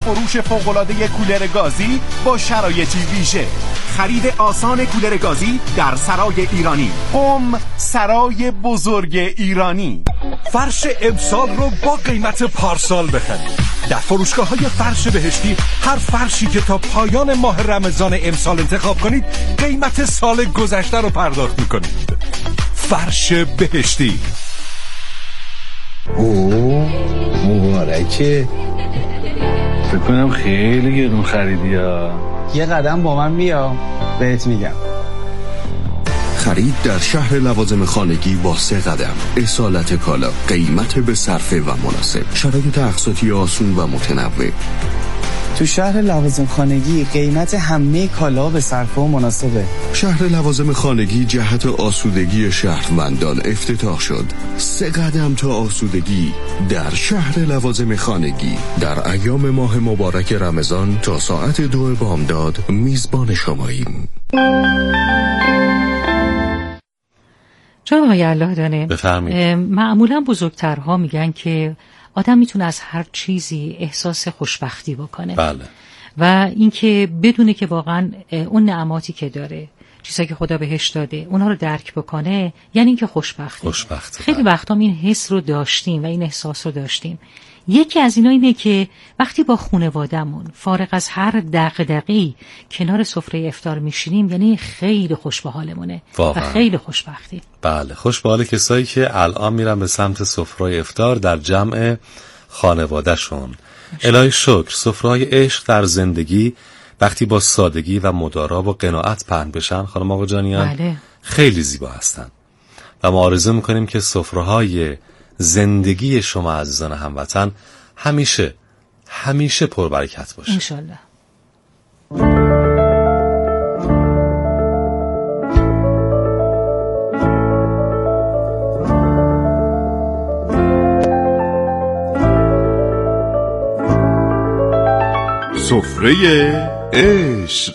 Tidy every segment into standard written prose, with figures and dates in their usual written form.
فروش فوق‌العاده کولر گازی با شرایطی ویژه. خرید آسان کولر گازی در سرای ایرانی. سرای بزرگ ایرانی. فرش امسال رو با قیمت پارسال بخرید. در فروشگاه‌های فرش بهشتی هر فرشی که تا پایان ماه رمضان امسال انتخاب کنید قیمت سال گذشته رو پرداخت می‌کنید. فرش بهشتی. مبارکه. فکر کنم خیلی گرون خریدی ها. یه قدم با من بیا بهت میگم. خرید در شهر لوازم خانگی با 3 قدم. اصالت کالا، قیمت به صرفه و مناسب، شرایط اقساطی آسون و متنوع. تو شهر لوازم خانگی قیمت همه کالا به صرفه و مناسبه. شهر لوازم خانگی جهت آسودگی شهروندان افتتاح شد. 3 قدم تا آسودگی در شهر لوازم خانگی. در ایام ماه مبارک رمضان تا ساعت 2 بامداد میزبان شماییم. جناب آقای الله دانه، بفرمایید. معمولا بزرگترها میگن که آدم میتونه از هر چیزی احساس خوشبختی بکنه. بله. و اینکه بدونه که واقعا اون نعماتی که داره، چیزایی که خدا بهش داده، اونها رو درک بکنه، یعنی اینکه خوشبخته. خیلی وقتا این حس رو داشتیم و این احساس رو داشتیم. یکی از اینا اینه که وقتی با خانواده‌مون فارغ از هر دغدغه‌ای کنار سفره افطار میشینیم، یعنی خیلی خوش به حالمونه و خیلی خوشبختی. بله، خوش به حال کسایی که الان میرن به سمت سفره افطار در جمع خانواده‌شون. الهی شکر، سفره‌های عشق در زندگی وقتی با سادگی و مدارا و قناعت پهن بشن خانم آقا جانیان، بله، خیلی زیبا هستن. و ما آرزو میکنیم که سفره‌های زندگی شما عزیزان هموطن همیشه پربرکت باشه انشالله. سفره عشق.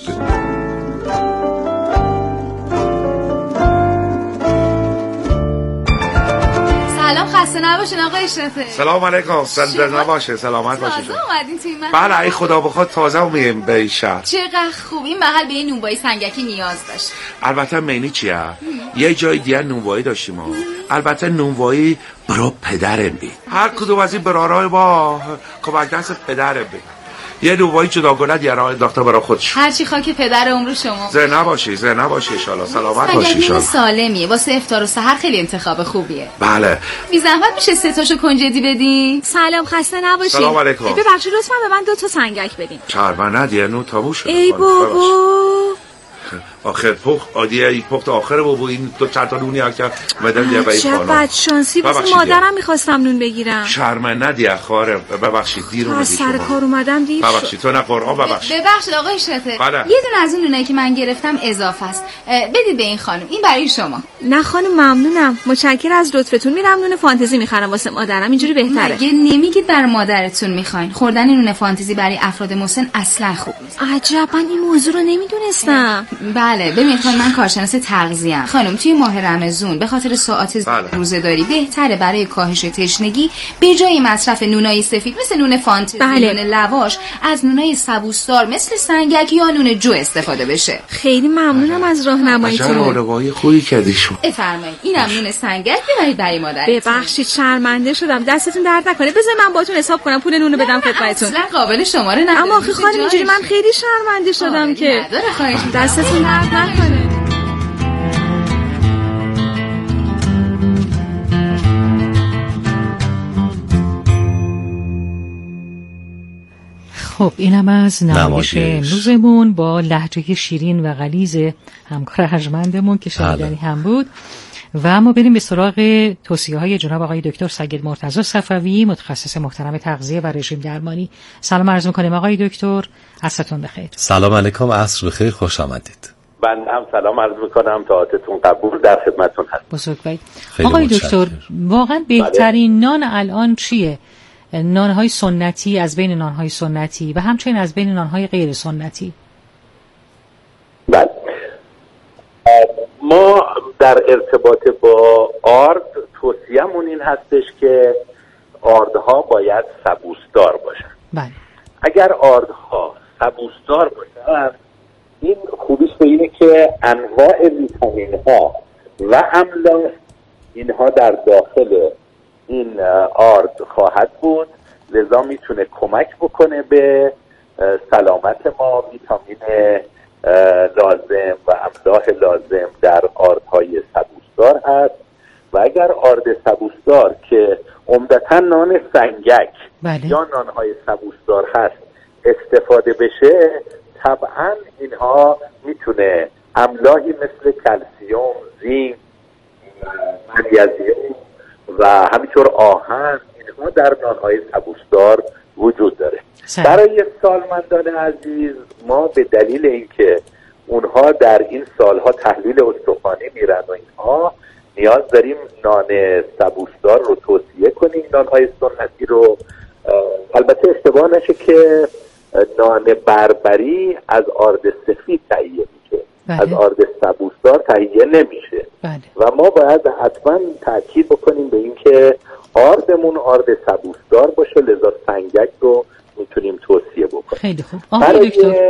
خسته نباشین آقای شفه. سلام علیکم. زنده نباشه، سلامت باشه. تازه اومدین توی محل؟ بله، ای خدا بخواد تازه اومدیم به این شهر. چقدر خوب. این محل به این نونوایی سنگکی نیاز داشت. البته مینی چیه؟ یه جای دیگه نونوایی داشتیم ما. البته نونوایی برای پدرم بید. هر کدوم از این برارای با کمک دست پدرم بید. یه نونوایی جداگانه دیگه انداخته برای خودش. هرچی خاک پدر عمر شما. زنده نباشی ان شاء الله. سلامت باشی ان شاء الله. سالمیه واسه افطار و سحر خیلی انتخاب خوبیه. بله. بی زحمت میشه 3 تاشو کنجدی بدین؟ سلام، خسته نباشی. سلام علیکم. ببخشید لطفا به من 2 تا سنگک بدین. چربانه دیگه نون تموم شد. ای بابا. آخر پخت عادیه، این پخت آخره بابا. این 2 4 تا نونی که مدام دیگه به این خانم. چه بدشانسی، واسه مادرم می‌خواستم نون بگیرم. شرمنده دیگه خارم. ببخشید دیر اومدی. سر کار اومدم دیر. ببخشید تو نه قرآن ببخشید. ببخشید آقای شفه. یه دونه از اون نونایی که من گرفتم اضافه است. بدید به این خانم. این برای شما. نه خانم ممنونم. متشکرم از لطفتون. میرم نون فانتزی میخرم واسه مادرم. اینجوری بهتره. مگه نمیگید برای مادرتون میخواین؟ خوردن نون فانتزی برای افراد مسن اصلا خوب نیست. عجب، من این موضوع رو نمیدونستم. بله، ببینید من کارشناس تغذیه‌ام. خانم توی ماه رمضان به خاطر ساعات روزه‌داری بهتره برای کاهش تشنگی به جای مصرف نونای سفید مثل نون فانتزی، نون لواش، از نونای سبوسدار مثل سنگک یا نون جو استفاده بشه. خیلی ممنونم از راهنماییتون. چه راهنمایی خوبی کردی شما. بفرمایید. اینم نون سنگک ببرید برای مادر. ببخشید شرمنده شدم. دستتون درد نکنه. بذار من باهاتون حساب کنم پول نونو بدم خدمتتون. اصلا قابل شماره نداره. اما آخه خانم اینجوری من خیلی شرمنده شدم که. دستتون درد نکنه. خب اینم از نمایش امروزمون با لهجه شیرین و غلیظ همکار ارجمندمون که شنیدنی هم بود. و ما بریم به سراغ توصیه‌های جناب آقای دکتر سید مرتضی صفوی، متخصص محترم تغذیه و رژیم درمانی. سلام عرض می‌کنیم آقای دکتر، عصرتون بخیر. سلام علیکم، عصر بخیر، خوش آمدید. من هم سلام عرض می‌کنم، طاعتتون قبول، در خدمتتون هستم. بزرگوارید. آقای دکتر، واقعا بهترین نان الان چیه؟ نان‌های سنتی از بین نان‌های سنتی و همچنین از بین نان‌های غیر سنتی؟ بله. ما در ارتباط با آرد توصیه‌مون این هستش که آردها باید سبوسدار باشن. بله. اگر آردها سبوسدار باشن، این خوبیش به اینه که انواع ویتامین ها و املاح اینها در داخل این آرد خواهد بود، لذا میتونه کمک بکنه به سلامت ما. ویتامین لازم و املاح لازم در آردهای سبوسدار هست و اگر آرد سبوسدار که عمدتاً نان سنگک یا نانهای سبوسدار هست استفاده بشه، طبعاً اینها میتونه املاحی مثل کلسیم، زینک، مگنیزیم و همینطور آهن اینها در نانهای سبوسدار وجود داره. برای سالمندان عزیز ما به دلیل اینکه اونها در این سالها تحلیل استخوانی میرن و اینها، نیاز داریم نان سبوسدار رو توصیه کنیم، نانهای سنتی رو. البته اشتباه نشه که نان بربری از آرد سفید تهیه میشه، از آرد سبوسدار تهیه نمیشه و ما باید حتما تاکید بکنیم به اینکه آردمون آرد سبوسدار باشه، لذا سنگک رو میتونیم توصیه بکنیم. خیلی خوب. برای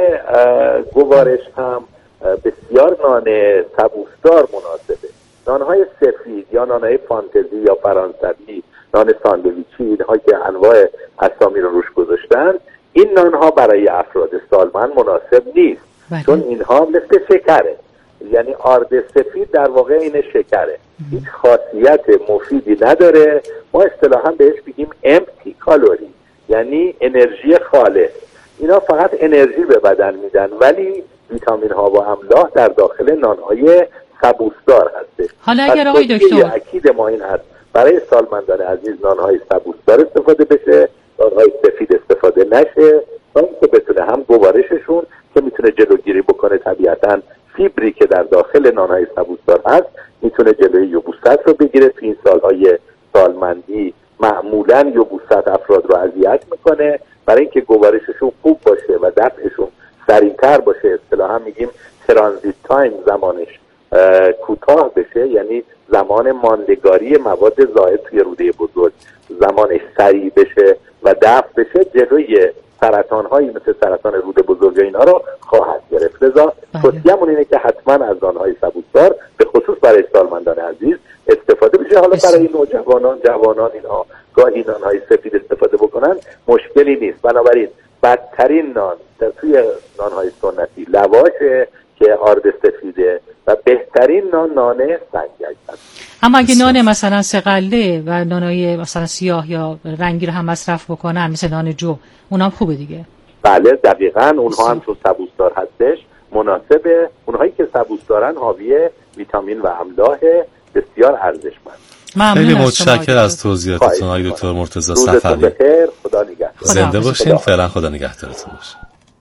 گوارش هم بسیار نان سبوسدار مناسبه. نانهای سفید یا نانهای فانتزی یا فرانسوی، نان ساندویچی، اینها که انواع اسامی رو روش گذاشتن، این نانها برای افراد سالمند مناسب نیست. چون اینها مثل شکره، یعنی آرد سفید در واقع این شکره، هیچ خاصیت مفیدی نداره. ما اصطلاحاً بهش بگیم امپتی کالوری، یعنی انرژی خالص. اینا فقط انرژی به بدن میدن، ولی ویتامین ها و املاح در داخل نانهای سبوسدار هستش. حالا اگر آقای دکتر اکید ما این هست برای سالمندان عزیز نانهای سبوسدار استفاده بشه، نانهای سفید استفاده نشه، تا اینکه بتونه هم گوارششون که میتونه جلوگیری بکنه طبیعتاً فیبری که در داخل نانهای سبوسدار هست میتونه جلوی یبوست رو بگیره. تو این سالهای سالمندی معمولاً یبوست افراد رو اذیت میکنه، برای اینکه گوارششون خوب باشه و دفعشون سریعتر باشه، اصطلاحاً میگیم ترانزیت تایم، زمانش کوتاه بشه، یعنی زمان ماندگاری مواد زائد توی روده بزرگ زمانش سریع بشه و دفع بشه، جلوی سرطان هایی مثل سرطان روده بزرگ اینا رو خواهد گرفت. لذا توصیه‌مون اینه که حتما از نانهای سبوسدار به خصوص برای سالمندان عزیز استفاده بشه. حالا برای نوجوانان، جوانان اینها گاهی نانهای سفید استفاده بکنن مشکلی نیست. بنابراین بدترین نان توی نانهای سنتی لواشه که آرد سفیده و بهترین نان سنگک هست. اما اگه نان مثلا سقله و نانای مثلا سیاه یا رنگی رو هم مصرف بکنن مثل نان جو، اونا هم خوبه دیگه؟ بله دقیقاً، اونها هم چون سبوسدار هستش مناسبه. اونهایی که سبوسدارن حاوی ویتامین و املاح بسیار ارزشمند. خیلی متشکرم از توضیحاتتون آقای دکتر مرتضی صفوی. خدا نگهدار. زنده باشین. فعلا خدا نگهدارتون باشه.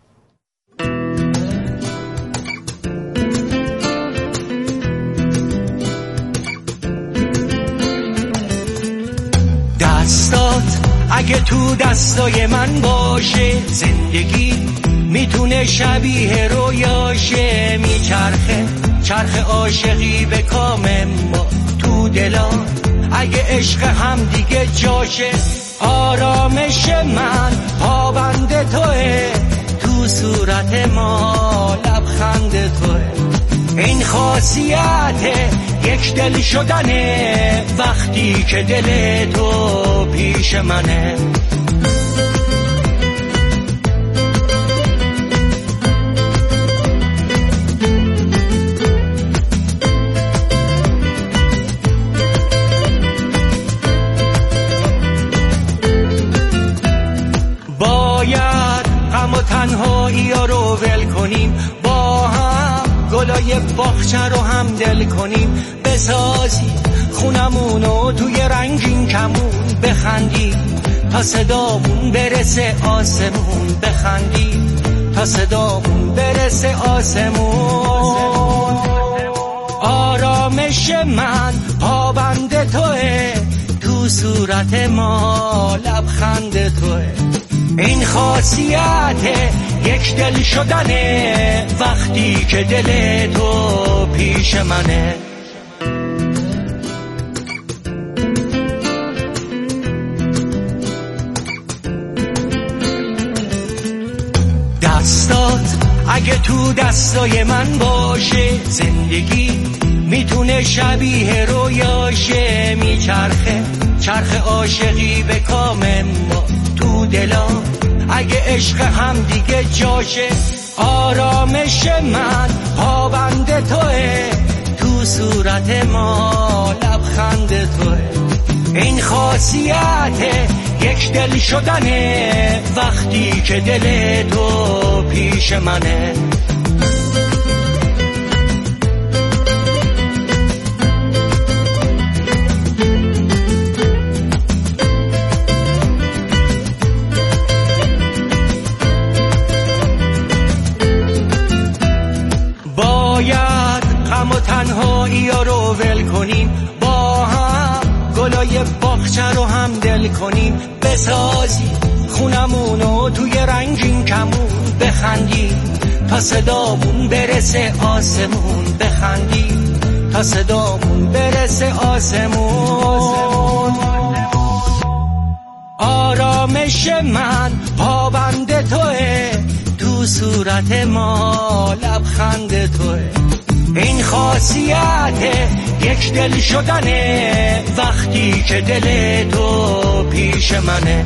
دستات اگه تو دستای من باشه، زندگی میتونه شبیه رویاشه. میچرخه چرخ عاشقی به کام ما تو دلا، اگه عشق هم دیگه جاشه. آرامش من پابند توه، تو صورت ما لبخند توه. این خاصیت یک دل شدنه وقتی که دل تو پیش منه. باید غم و تنهایی رو ول کنیم، با هم گلای باغچه رو هم دل کنیم، بسازیم خونمونو توی رنگین کمون، بخندیم تا صدامون برسه آسمون، بخندیم تا صدامون برسه آسمون. آرامش من پابند توه، تو صورت ما لبخند توه. این خاصیت یک دل شدنه وقتی که دل تو پیش منه. دستات اگه تو دستای من باشه، زندگی میتونه شبیه رویاشه. میچرخه چرخ عاشقی به کام ما تو دلام، اگه عشق هم دیگه جاشه. آرامش من پابند توه، تو صورت ما لبخند توه. این خاصیت یک دل شدنه، وقتی که دل تو پیش منه. باید غم و تنهایی رو ول کنیم، با هم گلای باغچه رو هم دل کنیم. بسازیم خونمونو توی رنگین کمون، بخندیم تا صدامون برسه آسمون. بخندیم تا صدامون برسه آسمون. آرامش من پابند توه، تو صورت ما لبخند توه. این خاصیت یک دل شدنه، وقتی که دل تو پیش منه.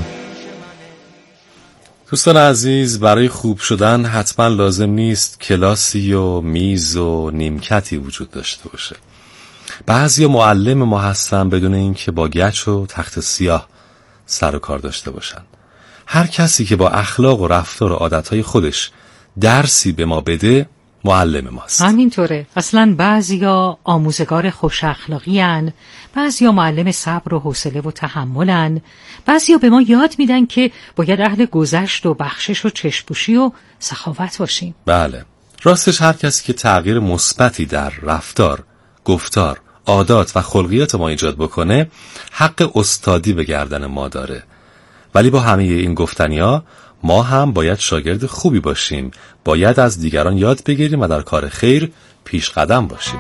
دوستان عزیز، برای خوب شدن حتما لازم نیست کلاسی و میز و نیمکتی وجود داشته باشه. بعضی معلم ما هستن بدون اینکه با گچ و تخت سیاه سر و کار داشته باشن. هر کسی که با اخلاق و رفتار و عادتهای خودش درسی به ما بده معلم ماست. همینطوره. اصلا بعضیا آموزگار خوش اخلاقی هن، بعضیا معلم صبر و حوصله و تحملن، بعضیا به ما یاد میدن که باید اهل گذشت و بخشش و چشم‌پوشی و سخاوت باشیم. بله، راستش هر کسی که تغییر مثبتی در رفتار، گفتار، عادات و خلقیات ما ایجاد بکنه حق استادی به گردن ما داره. ولی با همه این گفتنیا ما هم باید شاگرد خوبی باشیم، باید از دیگران یاد بگیریم و در کار خیر پیش قدم باشیم.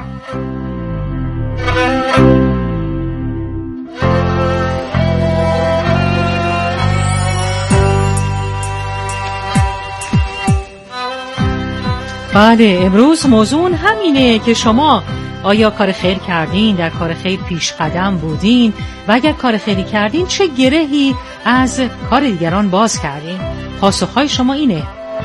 بله، امروز موضوع همینه که شما آیا کار خیر کردین، در کار خیر پیش قدم بودین و اگر کار خیری کردین چه گرهی از کار دیگران باز کردین؟ پاسخهای شما اینه.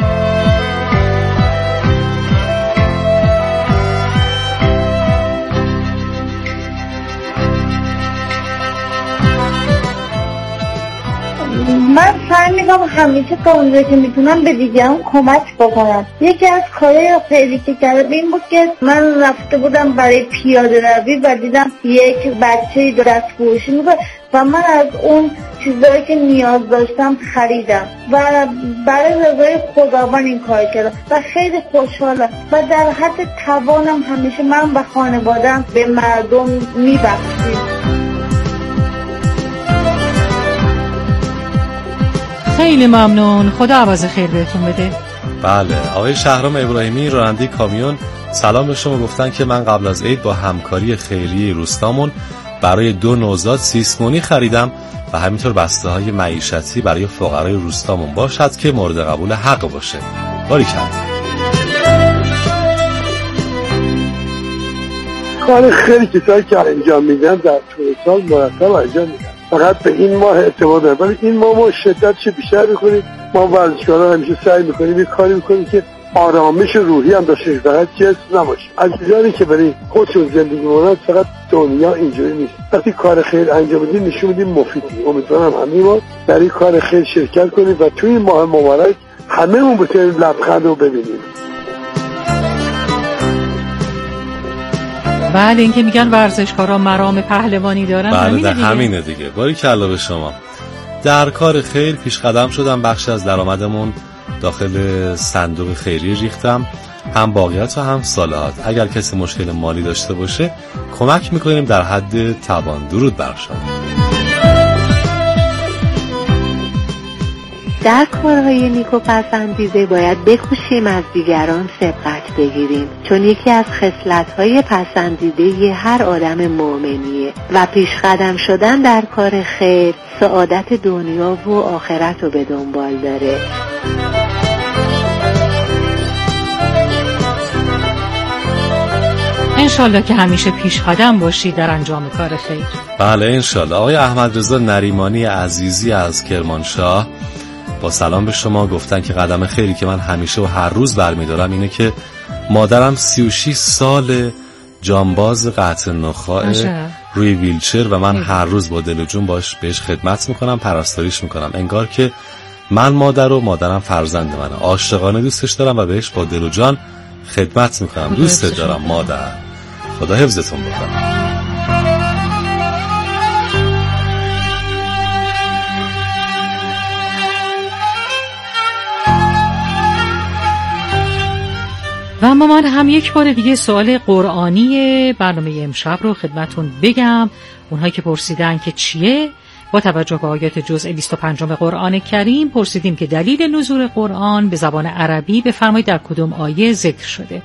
من سعی میکنم همیشه تا اونجایی که میتونم به دیگران کمک بکنم. یکی از کارهای خیلی که کردم این بود که من رفته بودم برای پیاده روی و دیدم یک بچه دست فروشی میکنه و من از اون چیزایی که نیاز داشتم خریدم و برای رضای خداوند این کار کردم و خیلی خوشحالم و در حد توانم همیشه من و خانواده‌ام به مردم میبخشیم. خیلی ممنون، خدا عوض خیر بهتون بده. بله، آقای شهرام ابراهیمی راننده کامیون سلام به شما گفتن که من قبل از عید با همکاری خیریه روستامون برای 2 نوزاد سیسمونی خریدم و همینطور بسته های معیشتی برای فقرای روستامون باشد که مورد قبول حق باشه. باریکلا. کار خیلی کسایی که انجام میدن در طول سال مرتب انجام میدن، فقط به این ماه اعتماد دارم. ولی این ما شدتش بیشتر میکنیم. ما ورزشکارا همیشه سعی میکنیم یه کاری میکنیم که آرامش روحی هم داشته، فقط جسم نباشه. عزیزانی که برای خودشون زندگی میکنن، فقط دنیا اینجوری نیست. وقتی کار خیر انجام بدیم نشون میدیم مفیدی. امیدوارم همه ما در این کار خیر شرکت کنیم و توی این ماه مبارک همه‌مون بتونیم لبخند رو ببینیم. بله، این که میگن ورزشکارا مرام پهلوانی دارن. بله، همینه دیگه. باریکلا به شما. در کار خیر پیش قدم شدم، بخشی از درآمدمون داخل صندوق خیریه ریختم، هم باقیات و هم صالحات. اگر کسی مشکل مالی داشته باشه کمک میکنیم در حد توان. درود بر شما. در کارهای نیک و پسندیده باید بکوشیم از دیگران سبقت بگیریم، چون یکی از خصلت‌های پسندیده هر آدم مؤمنیه و پیش قدم شدن در کار خیر سعادت دنیا و آخرت رو به دنبال داره. انشالله که همیشه پیش قدم باشی در انجام کار خیر. بله انشالله. آقای احمد رضا نریمانی عزیزی از کرمانشاه با سلام به شما گفتن که قدم خیری که من همیشه و هر روز برمیدارم اینه که مادرم 36 سال جانباز قطع نخاع روی ویلچر و من هر روز با دل و جون بهش خدمت میکنم، پرستاریش میکنم، انگار که من مادر و مادرم فرزند منه. عاشقانه دوستش دارم و بهش با دل و جان خدمت میکنم. دوست دارم مادر. خدا حفظتون بکنه. و اما من هم یک بار دیگه سوال قرآنی برنامه امشب رو خدمتون بگم. اونهایی که پرسیدن که چیه، با توجه به آیات جزء 25 قرآن کریم پرسیدیم که دلیل نزول قرآن به زبان عربی بفرمایید در کدوم آیه ذکر شده.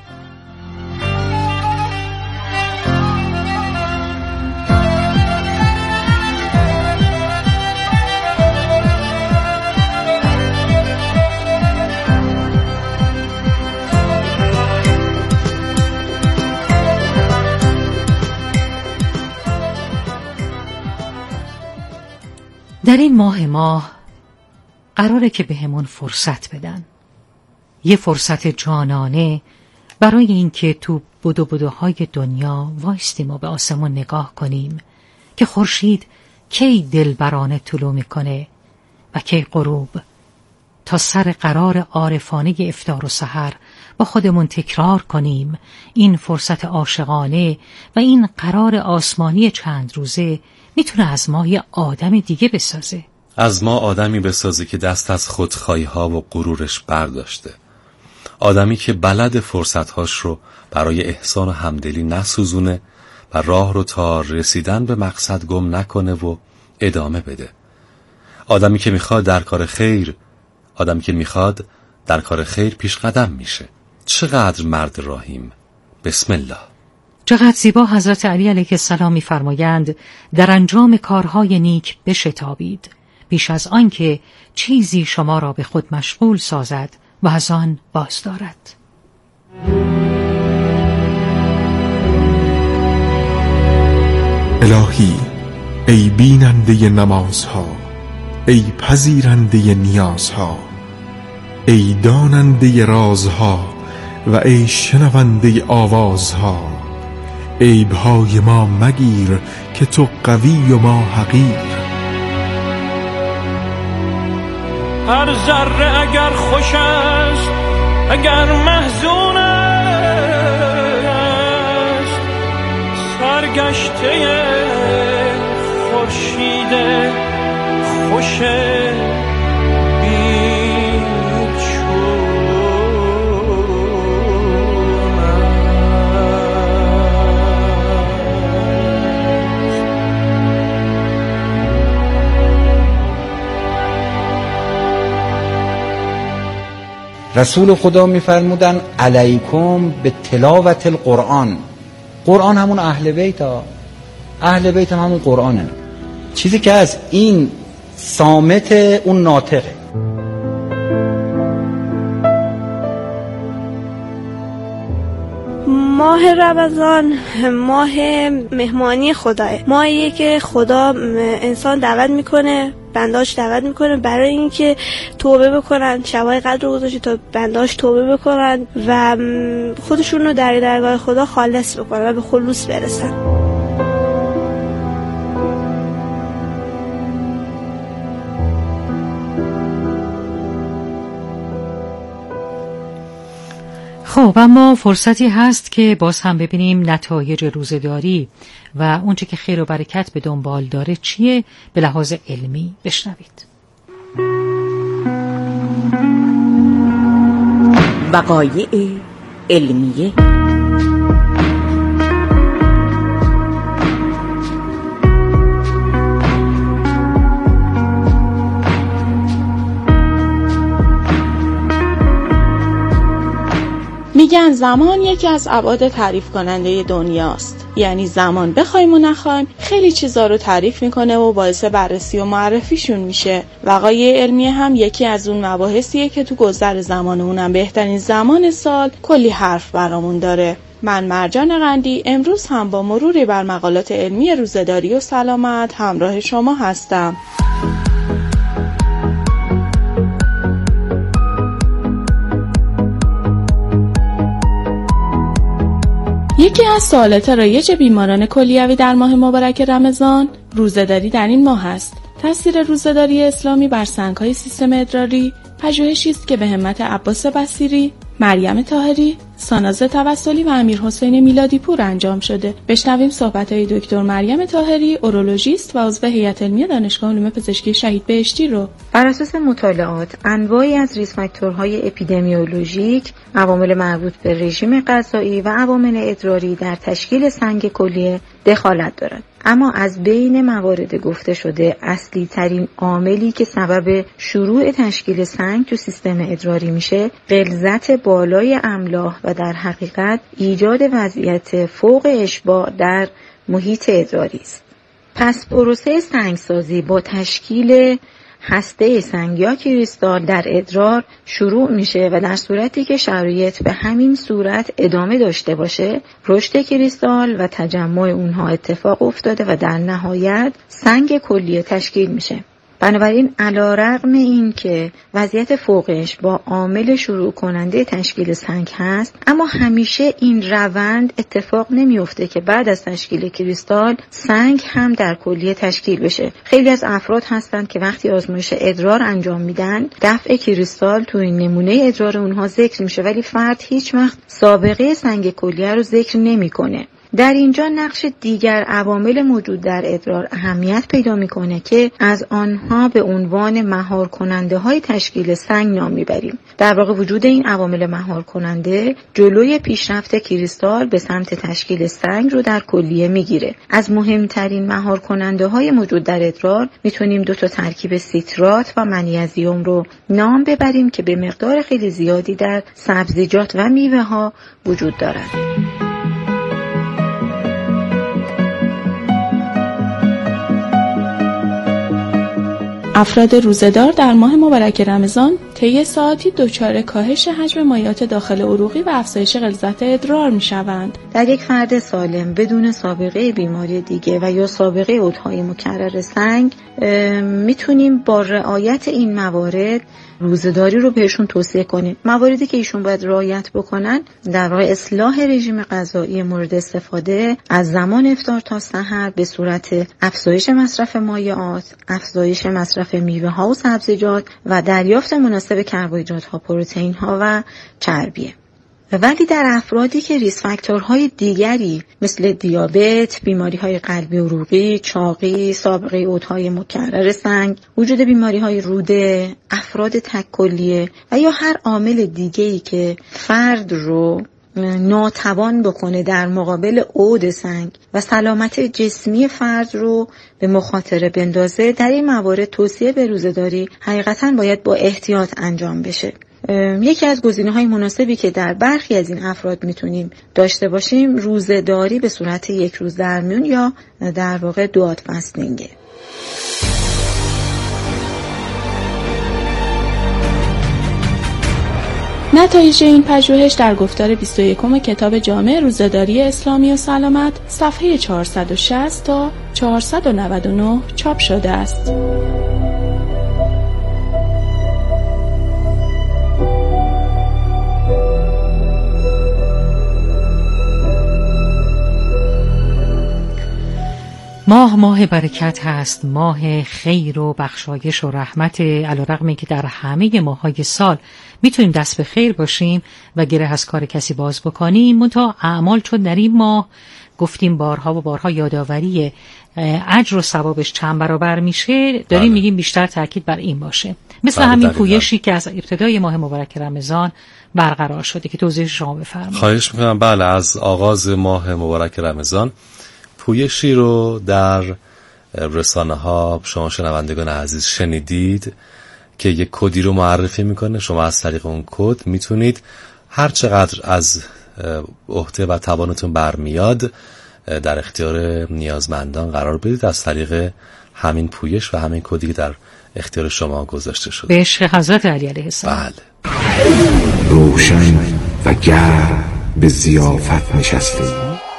در این ماه قراره که بهمون فرصت بدن، یه فرصت جانانه برای اینکه تو بدوهای دنیا وایستیم و به آسمون نگاه کنیم که خورشید کی دلبرانه طلوع میکنه و کی غروب، تا سر قرار عارفانه افطار و سحر با خودمون تکرار کنیم این فرصت عاشقانه و این قرار آسمانی چند روزه میتونه از ما یه آدم دیگه بسازه. از ما آدمی بسازه که دست از خودخواهی ها و غرورش برداشته. آدمی که بلد فرصتهاش رو برای احسان و همدلی نسوزونه و راه رو تا رسیدن به مقصد گم نکنه و ادامه بده. آدمی که میخواد در کار خیر پیش قدم میشه. چقدر مرد راهیم. بسم الله. چقدر زیبا حضرت علی علیه السلام می‌فرمایند در انجام کارهای نیک بشتابید پیش از آن که چیزی شما را به خود مشغول سازد و از آن باز دارد. الهی ای بیننده نمازها، ای پذیرنده نیازها، ای داننده رازها و ای شنونده آوازها، عیب‌های ما مگیر که تو قوی و ما حقیر. هر ذره اگر خوش است، اگر محزون است، سرگشته خورشید خوش رسول خدا میفرمودن علیکم به تلاوت القرآن. قرآن همون اهل بیت ها، اهل بیت هم همون قرآنه. چیزی که از این صامت اون ناطقه. ماه رمضان ماه مهمانی خداه، ماهیه که خدا انسان دعوت میکنه، بنداش دعوت میکنه برای اینکه توبه بکنن، شبای قدر رو گذاشته تا بنداش توبه بکنن و خودشون رو در درگاه خدا خالص بکنن و به خلوص برسن. خب اما فرصتی هست که باز هم ببینیم نتایج روزه‌داری و اونچه که خیر و برکت به دنبال داره چیه به لحاظ علمی. بشنوید. وقایع علمیه. میگن زمان یکی از ابعاد تعریف کننده دنیاست. یعنی زمان بخوایم و نخوایم خیلی چیزا رو تعریف میکنه و باعث بررسی و معرفیشون میشه. وقایع علمیه هم یکی از اون مباحثیه که تو گذر زمان اونم بهترین زمان سال کلی حرف برامون داره. من مرجان قندی امروز هم با مروری بر مقالات علمی روزه‌داری و سلامت همراه شما هستم. یکی از سوالات رایج بیماران کلیوی در ماه مبارک رمضان روزه‌داری در این ماه است. تاثیر روزه‌داری اسلامی بر سنگ‌های سیستم ادراری پژوهشی است که به همت عباس بصیری، مریم طاهری، ساناز توسلی و امیر حسین میلادی پور انجام شده. بشنویم صحبت‌های دکتر مریم طاهری، اورولوژیست و عضو هیئت علمی دانشگاه علوم پزشکی شهید بهشتی رو. بر اساس مطالعات، انواعی از ریسک فاکتورهای اپیدمیولوژیک، عوامل مربوط به رژیم غذایی و عوامل ادراری در تشکیل سنگ کلیه دخالت دارد. اما از بین موارد گفته شده اصلی ترین عاملی که سبب شروع تشکیل سنگ تو سیستم ادراری میشه غلظت بالای املاح و در حقیقت ایجاد وضعیت فوق اشباع در محیط ادراری است. پس پروسه سنگسازی با تشکیل هسته سنگ یا کریستال در ادرار شروع میشه و در صورتی که شرایط به همین صورت ادامه داشته باشه رشد کریستال و تجمع اونها اتفاق افتاده و در نهایت سنگ کلیه تشکیل میشه. بنابراین علی‌رغم این که وضعیت فوقش با عامل شروع کننده تشکیل سنگ هست، اما همیشه این روند اتفاق نمیفته که بعد از تشکیل کریستال سنگ هم در کلیه تشکیل بشه. خیلی از افراد هستند که وقتی آزمایش ادرار انجام میدن دفع کریستال تو این نمونه ادرار اونها ذکر میشه، ولی فرد هیچ وقت سابقه سنگ کلیه رو ذکر نمیکنه. در اینجا نقش دیگر عوامل موجود در ادرار اهمیت پیدا میکنه که از آنها به عنوان مهار کننده های تشکیل سنگ نام میبریم. در واقع وجود این عوامل مهار کننده جلوی پیشرفت کریستال به سمت تشکیل سنگ رو در کلیه میگیره. از مهمترین مهار کننده های موجود در ادرار میتونیم 2 ترکیب سیترات و منیزیم رو نام ببریم که به مقدار خیلی زیادی در سبزیجات و میوه ها وجود دارند. افراد روزه‌دار در ماه مبارک رمضان طی ساعاتی دچار کاهش حجم مایعات داخل عروقی و افزایش غلظت ادرار می‌شوند. در یک فرد سالم بدون سابقه بیماری دیگه و یا سابقه عودهای مکرر سنگ میتونیم با رعایت این موارد روزه‌داری رو بهشون توصیه کنیم. مواردی که ایشون باید رعایت بکنن در واقع اصلاح رژیم غذایی مورد استفاده از زمان افطار تا سحر به صورت افزایش مصرف مایعات، افزایش مصرف میوه‌ها و سبزیجات و دریافت مناسب کربوهیدرات‌ها، پروتئین‌ها و چربیه. ولی در افرادی که ریسک فاکتورهای دیگری مثل دیابت، بیماری‌های قلبی عروقی، چاقی، سابقه عودهای مکرر سنگ، وجود بیماری‌های روده، افراد تک کلیه و یا هر عامل دیگه‌ای که فرد رو ناتوان بکنه در مقابل عود سنگ و سلامت جسمی فرد رو به مخاطره بندازه، در این موارد توصیه به روزه‌داری حقیقتاً باید با احتیاط انجام بشه. یکی از گزینه‌های مناسبی که در برخی از این افراد میتونیم داشته باشیم روزه‌داری به صورت 1 روز در میون یا در واقع دوات فاستینگه. نتایج این پژوهش در گفتار 21 کتاب جامع روزه‌داری اسلامی و سلامت صفحه 460 تا 499 چاپ شده است. ماه برکت هست، ماه خیر و بخشایش و رحمت. علی‌رغم اینکه در همه ماه‌های سال میتونیم دست به خیر باشیم و گره از کار کسی باز بکنیم، منتها اعمال چون در این ماه گفتیم بارها و بارها یادآوری اجر و ثوابش چند برابر میشه، داریم میگیم بیشتر تاکید بر این باشه. مثل همین پویشی که از ابتدای ماه مبارک رمضان برقرار شده که توضیح شما بفرمایید. خواهش میکنم. بله، از آغاز ماه مبارک رمضان پویشی رو در رسانه ها شما شنوندگان عزیز شنیدید که یک کدی رو معرفی میکنه. شما از طریق اون کد میتونید هر چقدر از عهده و توانتون برمیاد در اختیار نیازمندان قرار بدید از طریق همین پویش و همین کدی که در اختیار شما گذاشته شده. به عشق حضرت علی علیه السلام. بله. روشن و گرم به ضیافت نشستیم.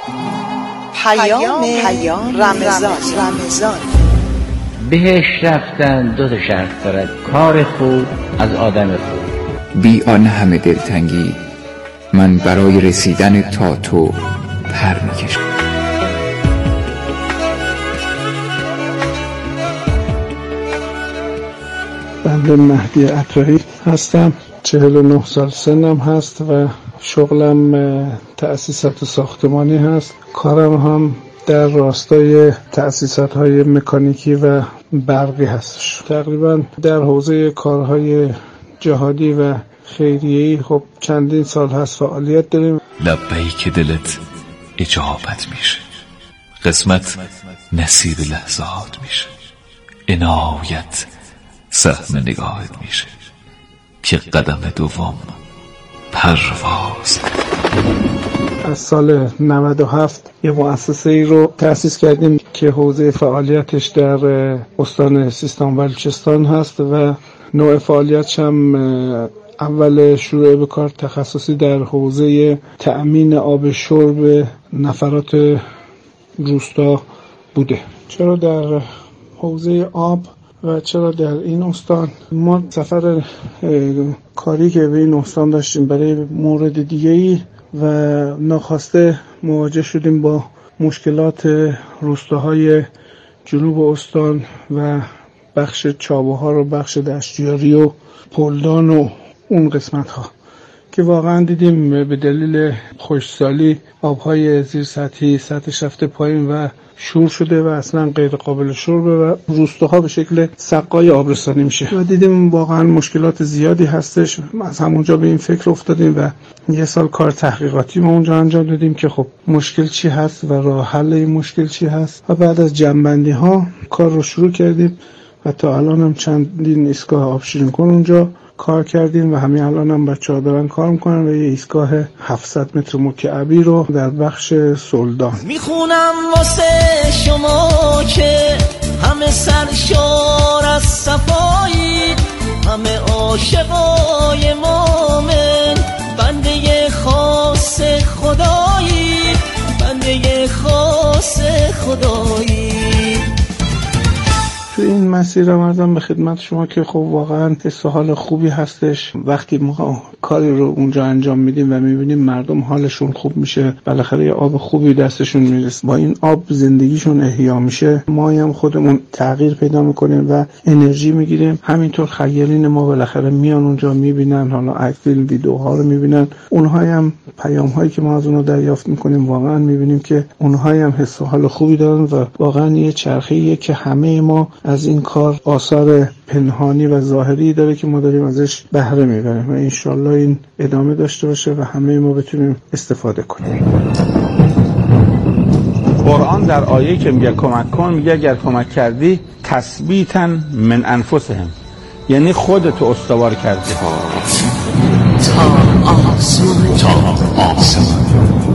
پیام رمضان. بهشت رفتن 2 شرط دارد: کار خوب از آدم خوب. بی آن همه دلتنگی من برای رسیدن تا تو پر میکشم. بنده مهدی عطایی هستم، 49 سال سنم هست و شغلم تأسیسات ساختمانی هست. کارم هم در راستای تأسیسات‌های مکانیکی و برقی هستش. تقریبا در حوزه کارهای جهادی و خیریه‌ای خب چندین سال هست فعالیت داریم. لبیک دلت اجابت میشه، قسمت نصیب لحظات میشه، عنایت سهم نگاهت میشه که قدم دوم پرواز. از سال 97 یه مؤسسه ای رو تأسیس کردیم که حوزه فعالیتش در استان سیستان و بلوچستان هست و نوع فعالیتش هم اول شروع به کار تخصصی در حوزه تأمین آب شرب نفرات روستا بوده. چرا در حوزه آب و چرا در این استان؟ ما سفر کاری که به این استان داشتیم برای مورد دیگه‌ای و ناخواسته مواجه شدیم با مشکلات روستاهای جنوب استان و بخش چابهار و بخش دشتیاری و پلدان و اون قسمت ها که واقعا دیدیم به دلیل خشکسالی آبهای زیر سطحی سطحش رفته پایین و شور شده و اصلا غیر قابل شربه و روستاها به شکل سقای آبرسانی میشه و دیدیم واقعا مشکلات زیادی هستش. از همونجا به این فکر افتادیم و یه سال کار تحقیقاتی ما اونجا انجام دادیم که خب مشکل چی هست و راه حل این مشکل چی هست و بعد از جنبندی ها کار رو شروع کردیم و تا الان هم چندین ایستگاه آب شیرین کن اونجا کار کردیم و همین الان هم بچه‌ها دارن کار میکنن و یه ایستگاه 700 متر مکعبی رو در بخش سلطان میخونم واسه شما که همه سرشار از صفایی، همه عاشقای مومن، بنده خاص خدایی، بنده خاص خدایی. تو این مسیر آمدم به خدمت شما که خب واقعا حس و حال خوبی هستش وقتی ما کاری رو اونجا انجام میدیم و میبینیم مردم حالشون خوب میشه، بالاخره یه آب خوبی دستشون میرسه، با این آب زندگیشون احیا میشه، ما هم خودمون تغییر پیدا میکنیم و انرژی میگیریم. همینطور خیرین ما بالاخره میان اونجا میبینن، حالا عکس فیلم ویدیوها رو میبینن، اونها هم پیام هایی که ما از اونها دریافت میکنیم واقعا میبینیم که اونها هم حس و حال خوبی دارن و واقعا یه چرخه‌ایه که همه ما از این کار آثار پنهانی و ظاهری داره که ما داریم ازش بهره میبریم و انشالله این ادامه داشته باشه و همه ما بتونیم استفاده کنیم. قرآن در آیه که میگه کمک کن میگه اگر کمک کردی تثبیتا من انفسهم، یعنی خودتو استوار کردی. تا آسمان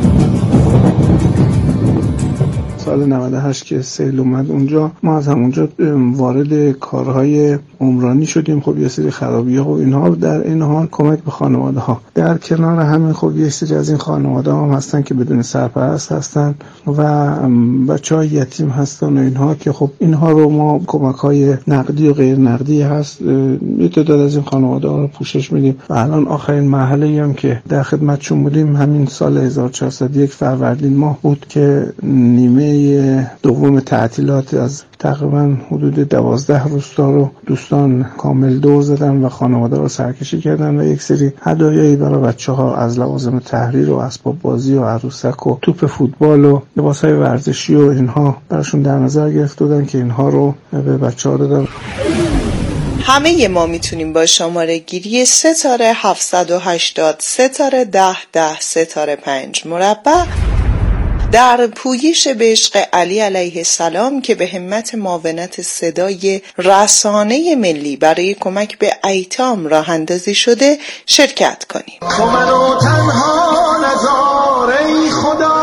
سال 98 که سیل اومد اونجا، ما از همونجا وارد کارهای عمرانی شدیم. خب یه سری خرابی‌ها و اینها، در این حال کمک به خانواده‌ها. در کنار همین خب یه سری از این خانواده‌ها هم هستن که بدون سرپرست هستن و بچه‌های یتیم هستن و اینها که خب اینها رو ما کمک‌های نقدی و غیر نقدی هست یه تعداد از این خانواده‌ها رو پوشش میدیم و الان آخرین مرحله‌ای هم که در خدمتشون بودیم همین سال 1401 فروردین ماه بود که نیمه دوم تعطیلات از تقریبا حدود 12 روستا رو دوستان کامل دور زدن و خانواده رو سرکشی کردن و یک سری هدایایی برای بچه‌ها از لوازم تحریر و اسباب بازی و عروسک و توپ فوتبال و لباس‌های ورزشی و اینها براشون در نظر گرفته بودن که اینها رو به بچه‌ها دادن. همه ما میتونیم با شماره گیری ستاره 780 ستاره 10 ستاره 5 مربع در پویش به عشق علی علیه السلام که به همت معاونت صدای رسانه ملی برای کمک به ایتام راه اندازی شده شرکت کنید. تو منو تنها نذار ای خدا،